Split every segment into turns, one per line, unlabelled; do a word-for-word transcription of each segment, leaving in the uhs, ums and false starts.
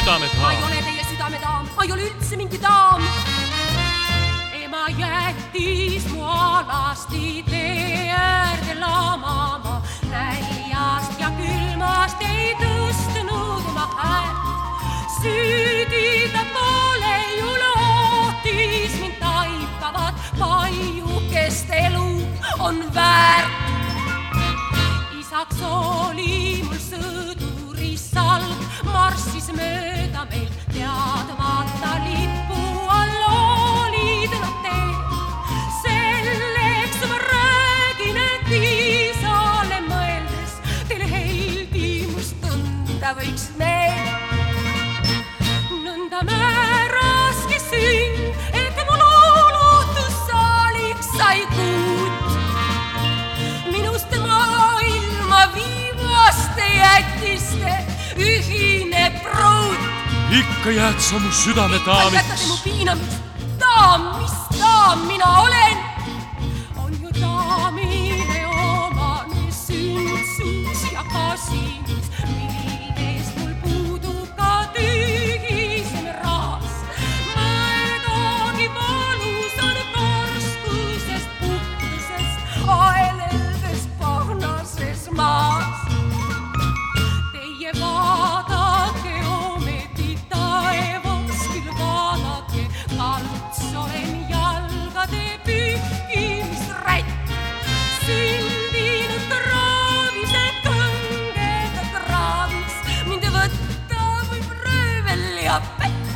südamedaam.
Ma ei ole teie südamedaam, ma ei ole üldse mingi daam. Ema jättis mu alasti tee äärde lamama. Näljast ja külmast ei tõstnud ma hääl. Süüdi ta pole ju lootis mind taipavad. Paiukest elu on väärt. Isaks oli mul sõduri salg, marssis mööda meil teadmata lipu all olid nad teed. Selleks ma räägin, et isale mõeldes teil heldimust tunda võiks need. Nõnda määraski sünd, et mu loolutussaaliks sai kuut. Minust maailma viimaste jätiste ühine pruut.
Ikka jääd sa mu südamedaamiks.
Jätate mu piinamist. Daam, mis daam mina olen? On ju daamile omane sündsus ja kasimis, millest mul puudub ka tühisem raas. Mõedagi valus on karskusest, puhtusest, aeleldes pahnases maas. Teie vaadake ometi taevas, küll vaadake, kaluts olen jalgade pühkimisrätt. Sündinud kraavise kõngeda kraavis, mind võtta võib röövel ja pett.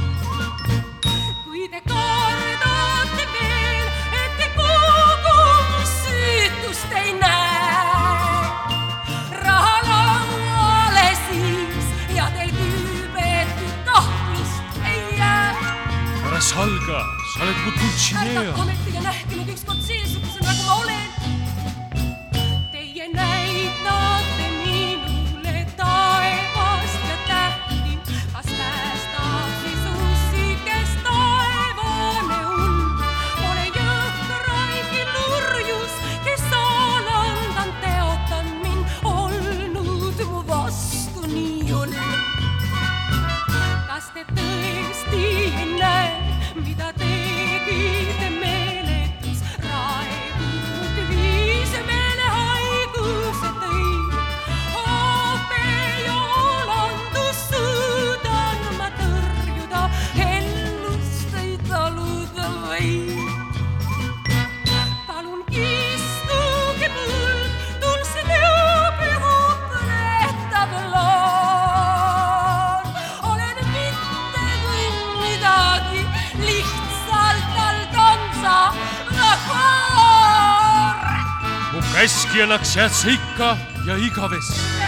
Kui te kardate veel, et te kogu mu süütust ei näe, raha lauale siis ja teil kübetud kahtlust ei jää.
Ära salga, sa oled mu Dulcinea.
Ärgake ometi ja nähke mind ükskord seesuguse, nagu ma olen. Teie näitate minule taevast ja tähti, kas päästab siis ussikest taevane und. Pole jõhkraigi lurjus, kes alandan teotan mind, olnud mu vastu nii hull. Kas te tõesti ei näe, mida tegite meeletus, raevunud viis meele haiguse tõi. Hoope ja olandus suudan ma tõrjuda, hellust ei taluda või. Palun istuge mul, Dulcinea pühu põletav loor. Olen mitte kui midagi, lihtsalt aldansa rahvaar.
Mu käskijannaks jääd sa ikka ja igavesti.